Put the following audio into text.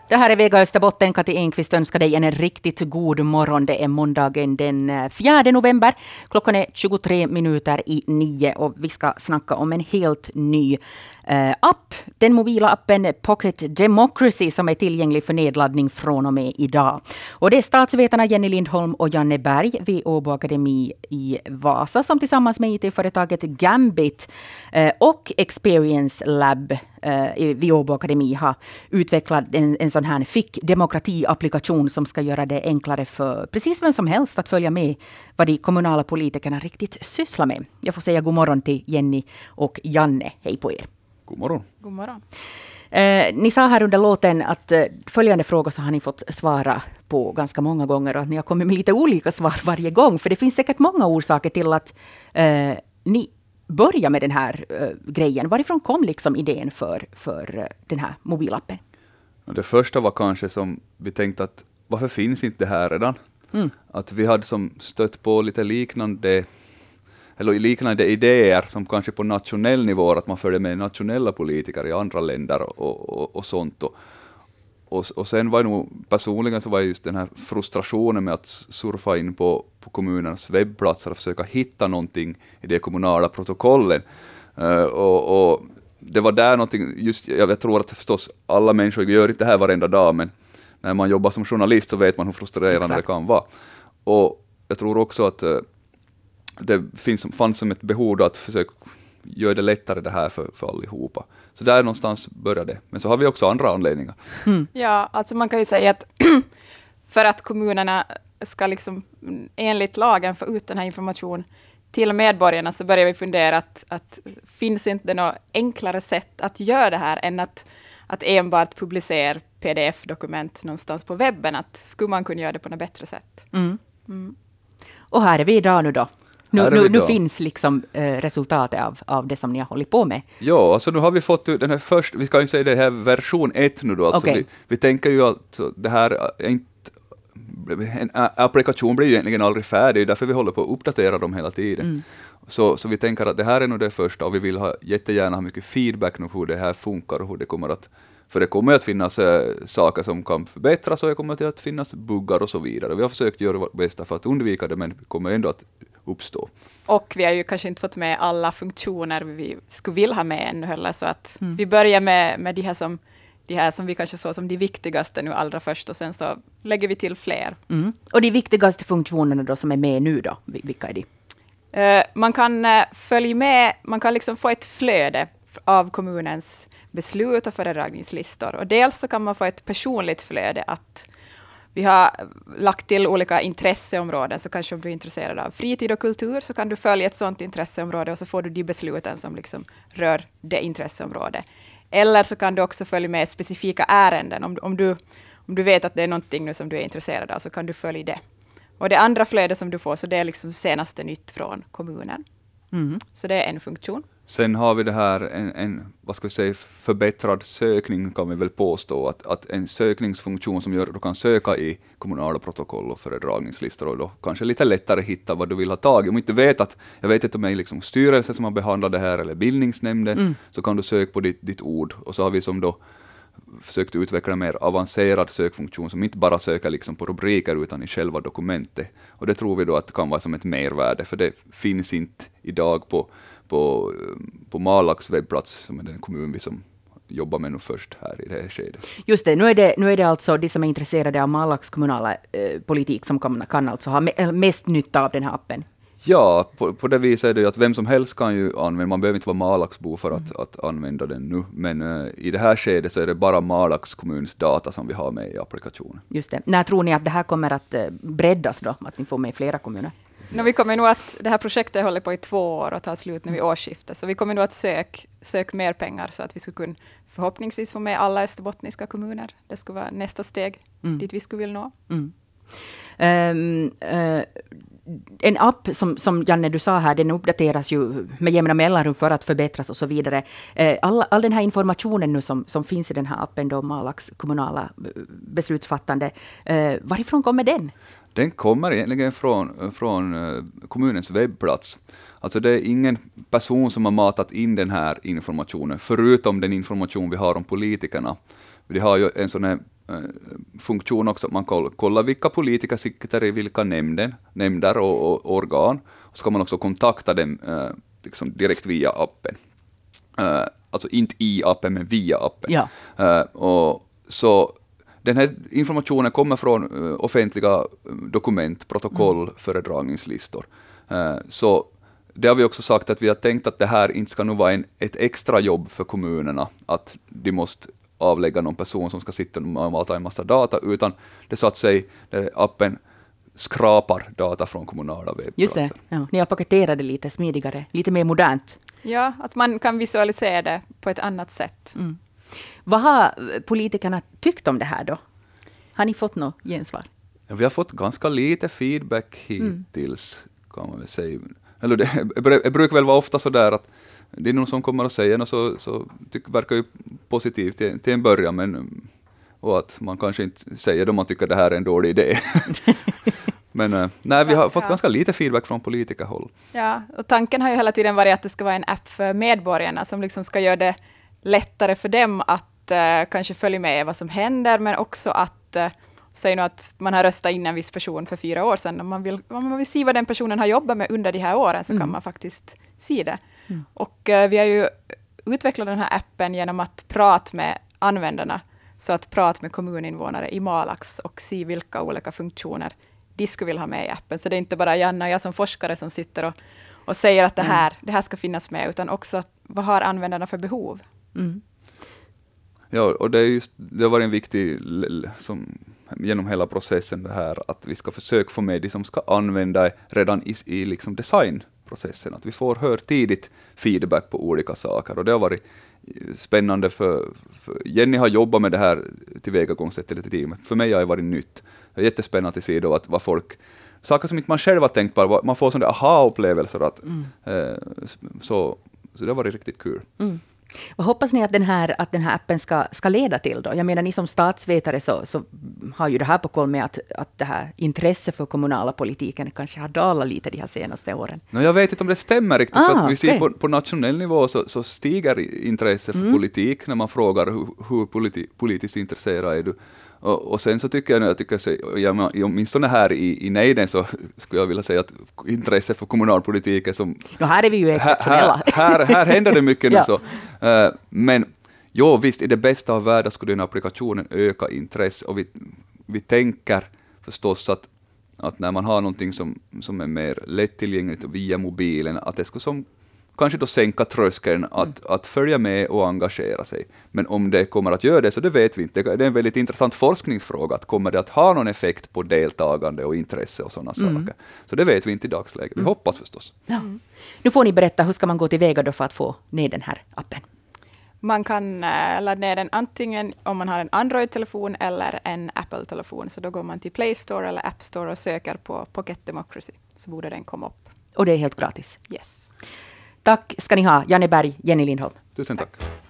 Det här är Vega Österbotten. Kati Enqvist önskar dig en riktigt god morgon. Det är måndagen den 4 november. Klockan är 23:09 och vi ska snacka om en helt ny app. Den mobila appen Pocket Democracy som är tillgänglig för nedladdning från och med idag. Och det är statsvetarna Jenny Lindholm och Janne Berg vid Åbo Akademi i Vasa som tillsammans med IT-företaget Gambit och Experience Lab vid Åbo Akademi har utvecklat en sån här fick-demokrati-applikation som ska göra det enklare för precis vem som helst att följa med vad de kommunala politikerna riktigt sysslar med. Jag får säga god morgon till Jenny och Janne. Hej på er. God morgon. God morgon. Ni sa här under låten att följande frågor så har ni fått svara på ganska många gånger och att ni har kommit med lite olika svar varje gång. För det finns säkert många orsaker till att ni börja med den här grejen. Varifrån kom liksom idén för den här mobilappen? Det första var kanske som vi tänkte att varför finns inte det här redan? Att vi hade som stött på lite liknande idéer som kanske på nationell nivå, att man följer med nationella politiker i andra länder och sånt. Och sen var det nog personligen så var just den här frustrationen med att surfa in på kommunernas webbplatser och försöka hitta någonting i de kommunala protokollen. Och det var där någonting, just jag tror att förstås alla människor gör inte det här varenda dag, men när man jobbar som journalist så vet man hur frustrerande det kan vara. Och jag tror också att det fanns som ett behov att försöka göra det lättare det här för allihopa. Så där någonstans började det. Men så har vi också andra anledningar. Ja, alltså man kan ju säga att för att kommunerna ska liksom enligt lagen få ut den här information till medborgarna så börjar vi fundera att finns inte något enklare sätt att göra det här än att enbart publicera pdf-dokument någonstans på webben. Att skulle man kunna göra det på något bättre sätt. Och här är vi idag nu då. Nu finns liksom resultatet av det som ni har hållit på med. Ja, alltså nu har vi fått den här första, vi kan ju säga det här version 1 nu då. Alltså vi tänker ju att det här är inte, en applikation blir ju egentligen aldrig färdig, därför vi håller på att uppdatera dem hela tiden. Så vi tänker att det här är nog det första och vi vill jättegärna ha mycket feedback nu hur det här funkar och hur det kommer att, för det kommer att finnas saker som kan förbättras och det kommer att finnas buggar och så vidare. Vi har försökt göra vårt bästa för att undvika det, men det kommer ändå att uppstå. Och vi har ju kanske inte fått med alla funktioner vi skulle vilja ha med ännu heller, så att vi börjar med de här som vi kanske såg som de viktigaste nu allra först och sen så lägger vi till fler. Och de viktigaste funktionerna då som är med nu då, vilka är de? Man kan följa med, man kan liksom få ett flöde av kommunens beslut och föredragningslistor. Och dels så kan man få ett personligt flöde att vi har lagt till olika intresseområden, så kanske om du är intresserad av fritid och kultur så kan du följa ett sådant intresseområde och så får du de besluten som liksom rör det intresseområdet. Eller så kan du också följa med specifika ärenden. Om du vet att det är någonting nu som du är intresserad av så kan du följa det. Och det andra flödet som du får, så det är liksom senaste nytt från kommunen. Så det är en funktion. Sen har vi det här en vad ska vi säga, förbättrad sökning kan vi väl påstå. Att en sökningsfunktion som gör att du kan söka i kommunala protokoll och föredragningslistor och då kanske lite lättare hitta vad du vill ha tag i. Om du inte vet att, jag vet inte om det är liksom styrelsen som har behandlat det här eller bildningsnämnden, så kan du söka på ditt ord. Och så har vi som då försökt utveckla en mer avancerad sökfunktion som inte bara söker liksom på rubriker utan i själva dokumentet. Och det tror vi då att kan vara som ett mervärde, för det finns inte idag på Malax webbplats, som är den kommun vi som jobbar med nu först här i det här skedet. Just det, nu är det alltså de som är intresserade av Malax kommunala politik som kan alltså ha mest nytta av den här appen. Ja, på det viset är det ju att vem som helst kan ju använda, man behöver inte vara Malaxbo för att använda den nu, men i det här skedet så är det bara Malax kommuns data som vi har med i applikationen. Just det. När tror ni att det här kommer att breddas då, att ni får med flera kommuner? Vi kommer nog att, det här projektet håller på i 2 år och tar slut nu vid årsskiftet, så vi kommer nog att söka mer pengar så att vi skulle kunna förhoppningsvis få med alla österbottniska kommuner. Det skulle vara nästa steg dit vi skulle vilja nå. En app som Janne du sa här, den uppdateras ju med jämna mellanrum för att förbättras och så vidare. All den här informationen nu som finns i den här appen då, Malax kommunala beslutsfattande, varifrån kommer den? Den kommer egentligen från kommunens webbplats. Alltså det är ingen person som har matat in den här informationen, förutom den information vi har om politikerna. Vi har ju en sån här funktion också att man kollar vilka politiker sitter i vilka nämnder och organ. Och så kan man också kontakta dem liksom direkt via appen. Alltså inte i appen, men via appen. Ja. Och så den här informationen kommer från offentliga dokument, protokoll, föredragningslistor. Så det har vi också sagt att vi har tänkt att det här inte ska nog vara ett extra jobb för kommunerna, att de måste avlägga någon person som ska sitta och mata en massa data, utan det så att säga, appen skrapar data från kommunala webbplatser. Just det, ja. Ni har paketerat det lite smidigare, lite mer modernt. Ja, att man kan visualisera det på ett annat sätt. Mm. Vad har politikerna tyckt om det här då? Har ni fått något gensvar? Ja, vi har fått ganska lite feedback hittills, kan man väl säga. Eller det brukar väl vara ofta så där att det är någon som kommer att säga något så verkar ju positivt till en början, men och att man kanske inte säger då man tycker det här är en dålig idé. Men nej, vi har fått ganska lite feedback från politikerhåll. Ja, och tanken har ju hela tiden varit att det ska vara en app för medborgarna som liksom ska göra det lättare för dem att kanske följa med vad som händer, men också att säga att man har röstat in en viss person för 4 år sedan. Om man vill se vad den personen har jobbat med under de här åren så kan man faktiskt se det. Och vi har ju utvecklat den här appen genom att prata med användarna, så att prata med kommuninvånare i Malax och se vilka olika funktioner de skulle vilja ha med i appen. Så det är inte bara Janna och jag som forskare som sitter och säger att det här ska finnas med, utan också vad har användarna för behov. Mm. Ja, och det har varit en viktig genom hela processen det här att vi ska försöka få med de som ska använda det redan i liksom designprocessen, att vi får höra tidigt feedback på olika saker, och det har varit spännande för Jenny har jobbat med det här tillvägagångssättet lite tid. För mig har det varit nytt. Det är jättespännande att se då att vad folk, saker som inte man själv har tänkt på, man får sådana aha-upplevelser så det har varit riktigt kul. Mm. Vad hoppas ni att den här appen ska leda till då? Jag menar, ni som statsvetare så har ju det här på koll med att det här intresset för kommunala politiken kanske har dalat lite de här senaste åren. Jag vet inte om det stämmer riktigt, för att vi ser på nationell nivå så stiger intresset för politik när man frågar hur politiskt intresserad är du. Och sen så tycker jag åtminstone här i Neiden så skulle jag vilja säga att intresset för kommunalpolitik är som... Här är vi ju exceptionella. Här händer det mycket nu så. Men visst, i det bästa av världen skulle den applikationen öka intresse, och vi tänker förstås att när man har någonting som är mer lättillgängligt via mobilen, att det skulle kanske då sänka tröskeln att följa med och engagera sig. Men om det kommer att göra det, så det vet vi inte. Det är en väldigt intressant forskningsfråga, att kommer det att ha någon effekt på deltagande och intresse och sådana saker. Så det vet vi inte i dagsläget. Vi hoppas förstås. Ja. Nu får ni berätta, hur ska man gå tillväga då för att få ner den här appen? Man kan ladda ner den antingen om man har en Android-telefon eller en Apple-telefon. Så då går man till Play Store eller App Store och söker på Pocket Democracy. Så borde den komma upp. Och det är helt gratis? Yes. Tack ska ni ha, Janne Berg, Jenny Lindholm. Tusen tack.